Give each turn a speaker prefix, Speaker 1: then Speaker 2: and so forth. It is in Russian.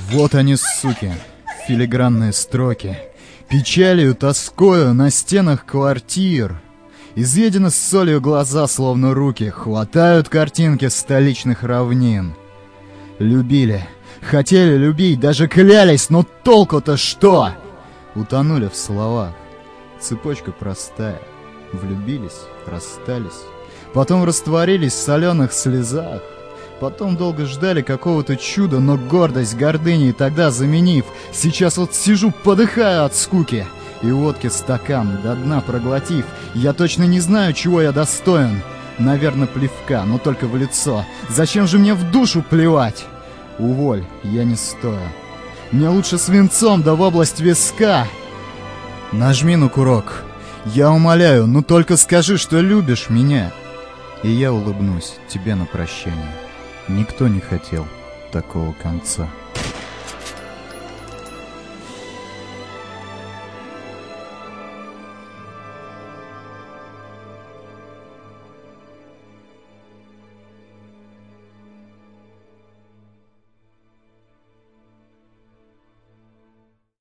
Speaker 1: Вот они, суки, филигранные строки, печалью, тоскою на стенах квартир. Изъедены солью глаза, словно руки, хватают картинки столичных равнин. Любили, хотели любить, даже клялись, но толку-то что? Утонули в словах. Цепочка простая. Влюбились, расстались, потом растворились в соленых слезах. Потом долго ждали какого-то чуда, но гордость гордыней тогда заменив, сейчас вот сижу, подыхаю от скуки. И водки стакан до дна проглотив, я точно не знаю, чего я достоин. Наверное, плевка, но только в лицо. Зачем же мне в душу плевать? Уволь, я не стою. Мне лучше свинцом да в область виска. Нажми на курок. Я умоляю, ну только скажи, что любишь меня. И я улыбнусь тебе на прощание. Никто не хотел такого конца.